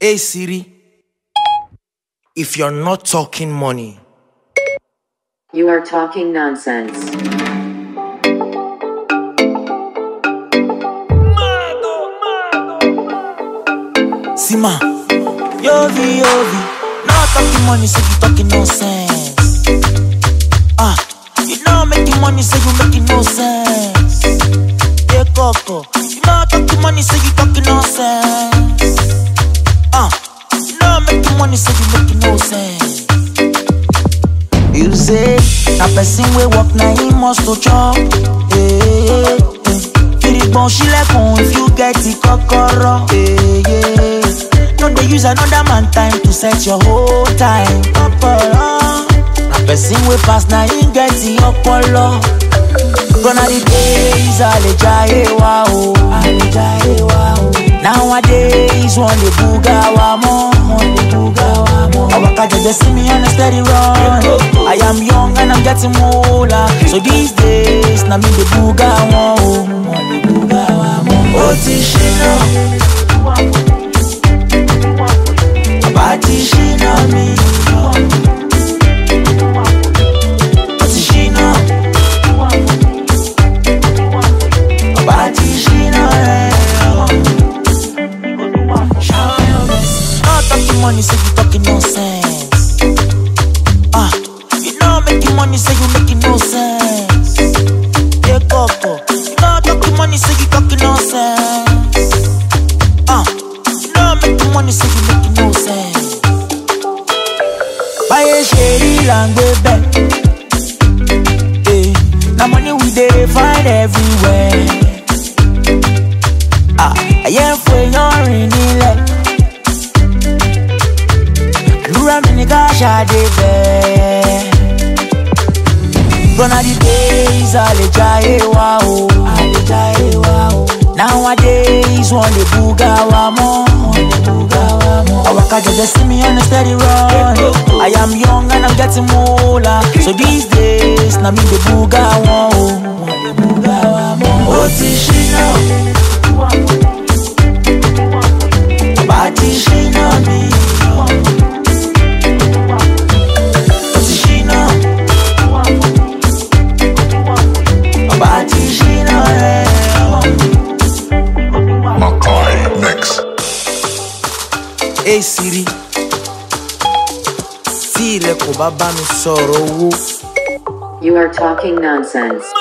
Hey Siri, if you're not talking money, you are talking nonsense. Sima, Yovi, not talking money, so you talking nonsense. You not making money, so you making no sense. Yeah, Coco, you not talking money, so you talking nonsense. You not making money, so you making no sense. You say, a person will walk, now he must to chop. Bon, she like if you get the kokoro. No, they use another man time to set your whole time. A person will pass, now he get the okolo. Gonna the days, ale jaye wow. Nowadays, one the buga wa mo. Our kaja just see me on a steady run. I am young and I'm getting older. So these days, na me the buga wa. Otishina Abatishina mi Otishina Abatishina Not talking money, so you talking nonsense. You not making money, so you making no sense. Yeah, Coco, you not talking money, so you talking nonsense. You not making money, so you making no sense. Buy a shady language back. Now money we dey find everywhere. I am for your renile. Lura mini cash a dey there. Gonna the days, ale jaye wow. Nowadays, one the buga wa mo. Our kaja just see me on a steady run. I am young and I'm getting older. So these days, na me the buga wa. Otishina Batishina mi Otishina Batishina Makai Mix. Hey Siri, Siri ko baba mi sọ̀rọ̀ owó. You are talking nonsense.